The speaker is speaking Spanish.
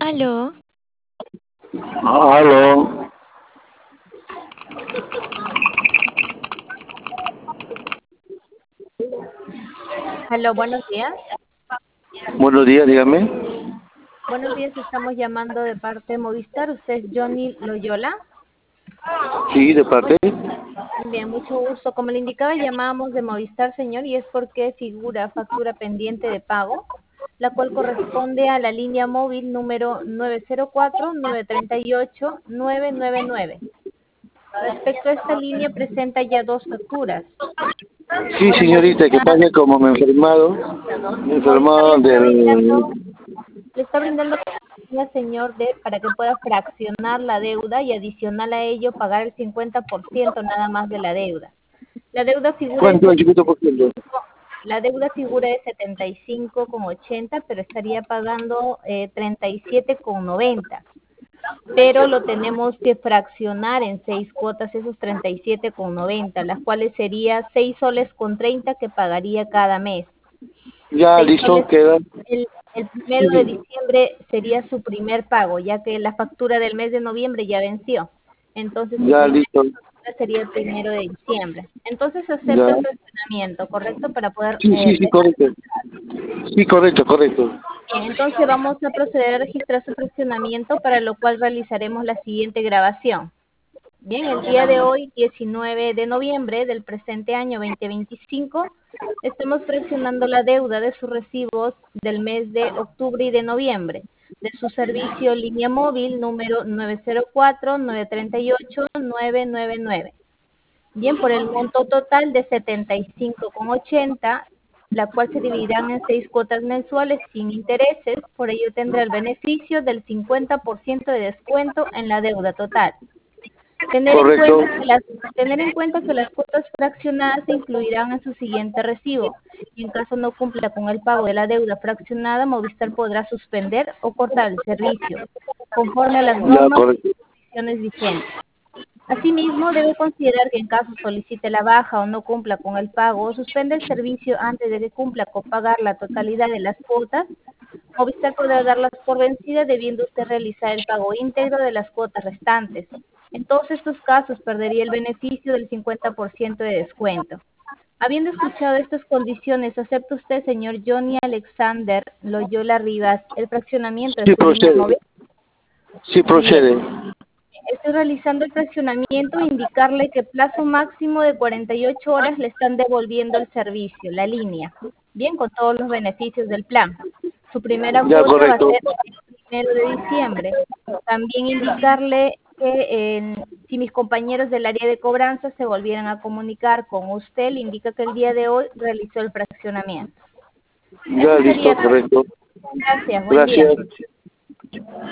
Aló, Aló, Aló, buenos días. buenos días, dígame. Buenos días, estamos llamando de parte de Movistar. ¿Usted es Johnny Loyola? Sí, de parte. Bien, mucho gusto. Como le indicaba, llamábamos de Movistar, señor, y es porque figura factura pendiente de pago, la cual corresponde a la línea móvil número 904-938-999. Respecto a esta línea, presenta ya dos facturas. Sí, señorita, que pasa como me he Movistar enfermado del... le está brindando la señor para que pueda fraccionar la deuda y adicional a ello pagar el 50% nada más de la deuda. La deuda figura en ¿Cuánto? El 50%. la deuda figura de 75,80, pero estaría pagando 37,90. Pero lo tenemos que fraccionar en 6 cuotas, esos 37,90, las cuales sería 6 soles con 30 que pagaría cada mes. Ya, 6 listo, soles. queda. El primero de diciembre sería su primer pago, ya que la factura del mes de noviembre ya venció. Entonces, su Ya, primera listo. factura sería el primero de diciembre. Entonces, acepta Ya. el fraccionamiento, ¿correcto? Para poder Sí, correcto. Sí, correcto. Bien, entonces vamos a proceder a registrar su fraccionamiento, para lo cual realizaremos la siguiente grabación. Bien, el día de hoy, 19 de noviembre del presente año 2025, estamos fraccionando la deuda de sus recibos del mes de octubre y de noviembre, de su servicio línea móvil número 904-938-999. Bien, por el monto total de 75,80, la cual se dividirán en 6 cuotas mensuales sin intereses. Por ello tendrá el beneficio del 50% de descuento en la deuda total. Correcto. Tener en cuenta que las cuotas fraccionadas se incluirán en su siguiente recibo, y en caso no cumpla con el pago de la deuda fraccionada, Movistar podrá suspender o cortar el servicio, conforme a las Ya, normas correcto. y condiciones vigentes. Asimismo, debe considerar que en caso solicite la baja o no cumpla con el pago o suspenda el servicio antes de que cumpla con pagar la totalidad de las cuotas, Movistar podrá darlas por vencidas, debiendo usted realizar el pago íntegro de las cuotas restantes. En todos estos casos perdería el beneficio del 50% de descuento. Habiendo escuchado estas condiciones, ¿acepta usted, señor Johnny Alexander Loyola Rivas, el fraccionamiento de Sí, su línea procede. móvil? Sí, Bien. procede. Estoy realizando el fraccionamiento, indicarle que plazo máximo de 48 horas le están devolviendo el servicio, la línea. Bien, con todos los beneficios del plan. Su primera Ya, cuota va a correcto. ser el 1 de diciembre. También indicarle que si mis compañeros del área de cobranza se volvieran a comunicar con usted, le indica que el día de hoy realizó el fraccionamiento. Ya, Eso listo, sería todo. correcto. Gracias, buen día. Gracias.